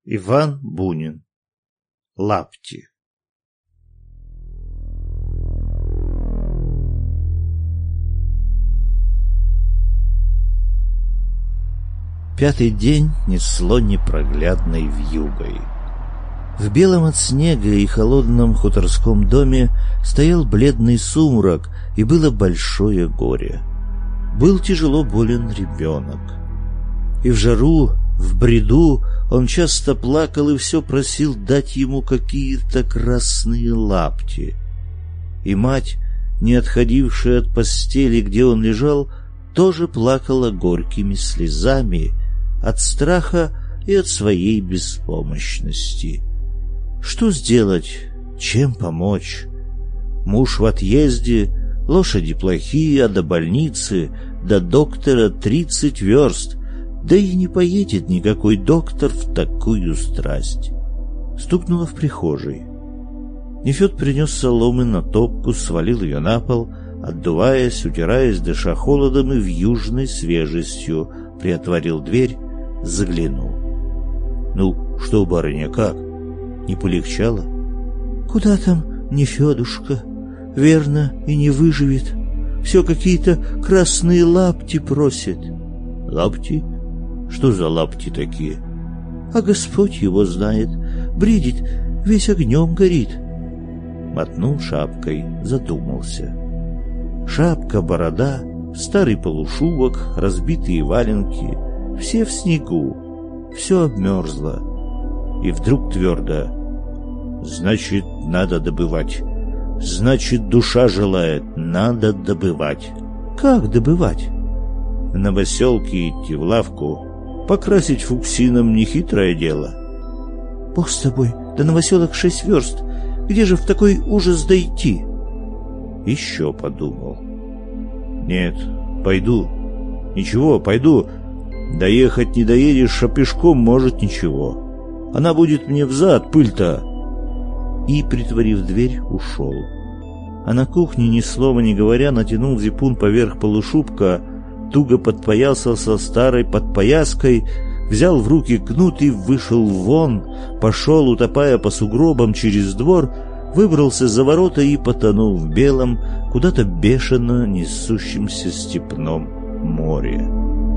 Иван Бунин. Лапти. Пятый день несло непроглядной вьюгой. В белом от снега и холодном хуторском доме стоял бледный сумрак, и было большое горе. Был тяжело болен ребенок. И в жару, в бреду он часто плакал и все просил дать ему какие-то красные лапти. И мать, не отходившая от постели, где он лежал, тоже плакала горькими слезами от страха и от своей беспомощности. Что сделать? Чем помочь? Муж в отъезде, лошади плохие, а до больницы, до доктора 30 верст, да и не поедет никакой доктор в такую страсть. Стукнуло в прихожей. Нефёд принес соломы на топку, свалил ее на пол, отдуваясь, утираясь, дыша холодом и вьюжной свежестью, приотворил дверь, заглянул. «Ну, что, барыня, как? Не полегчало?» «Куда там Нефёдушка? Верно, и не выживет. Все какие-то красные лапти просит». «Лапти? Что за лапти такие?» «А Господь его знает. Бредит, весь огнем горит». Мотнул шапкой, задумался. Шапка, борода, старый полушубок, разбитые валенки — все в снегу, все обмерзло. И вдруг твердо: «Значит, надо добывать. Значит, душа желает, надо добывать». «Как добывать?» «В новоселке идти, в лавку. Покрасить фуксином нехитрое дело». «Бог с тобой, до новоселок 6 верст. Где же в такой ужас дойти?» Еще подумал. «Нет, пойду. Ничего, пойду. Доехать не доедешь, а пешком, может, ничего. Она будет мне взад, пыль-то». И, притворив дверь, ушел. А на кухне, ни слова не говоря, натянул зипун поверх полушубка, туго подпоясался старой подпояской, взял в руки кнут и вышел вон, пошел, утопая по сугробам через двор, выбрался за ворота и потонул в белом, куда-то бешено несущемся степном море.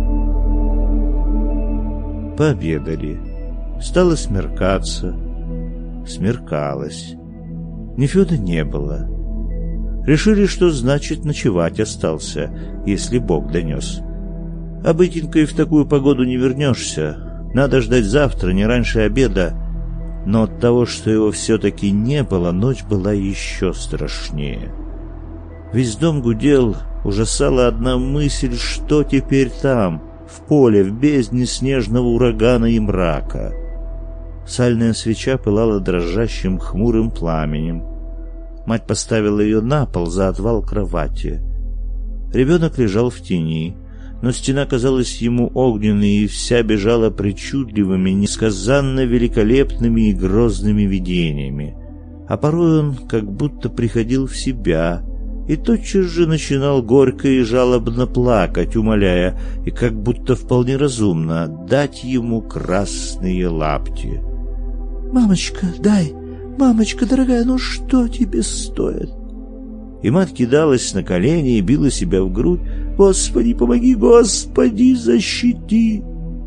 Пообедали. Стало смеркаться. Смеркалось. Нефёда не было. Решили, что значит ночевать остался, если Бог донес. А бытенькой в такую погоду не вернешься. Надо ждать завтра, не раньше обеда. Но от того, что его все-таки не было, ночь была еще страшнее. Весь дом гудел, ужасала одна мысль, что теперь там, в поле, в бездне снежного урагана и мрака. Сальная свеча пылала дрожащим хмурым пламенем. Мать поставила ее на пол за отвал кровати. Ребенок лежал в тени, но стена казалась ему огненной и вся бежала причудливыми, несказанно великолепными и грозными видениями. А порой он как будто приходил в себя и тотчас же начинал горько и жалобно плакать, умоляя, и как будто вполне разумно, дать ему красные лапти. «Мамочка, дай! Мамочка дорогая, ну что тебе стоит?» И мать кидалась на колени и била себя в грудь: «Господи, помоги! Господи, защити!»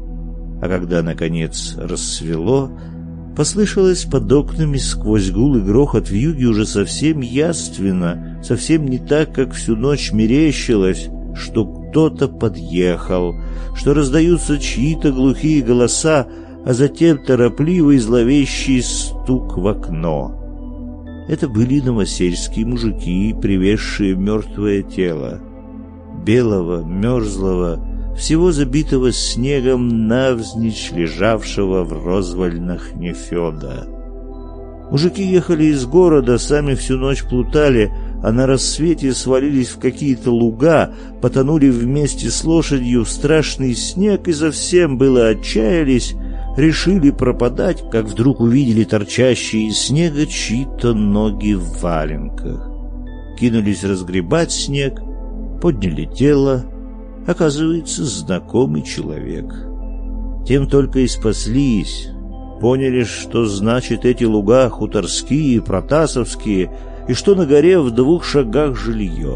А когда, наконец, рассвело, послышалось под окнами сквозь гул и грохот вьюги уже совсем яственно, совсем не так, как всю ночь мерещилось, что кто-то подъехал, что раздаются чьи-то глухие голоса, а затем торопливый зловещий стук в окно. Это были новосельские мужики, привезшие мертвое тело. Белого, мерзлого, всего забитого снегом, навзничь лежавшего в розвальнах Нефёда. Мужики ехали из города, сами всю ночь плутали, а на рассвете свалились в какие-то луга, потонули вместе с лошадью в страшный снег и совсем было отчаялись, решили пропадать, как вдруг увидели торчащие из снега чьи-то ноги в валенках. Кинулись разгребать снег, подняли тело. Оказывается, знакомый человек. Тем только и спаслись. поняли, что значит эти луга хуторские, протасовские, и что на горе в 2 шагах жилье.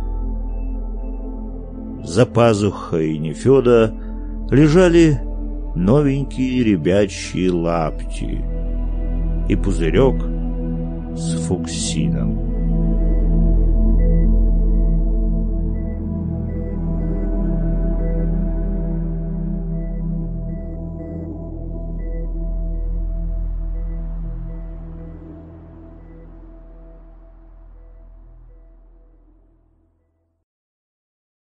За пазухой Нефёда лежали новенькие ребячьи лапти и пузырек с фуксином.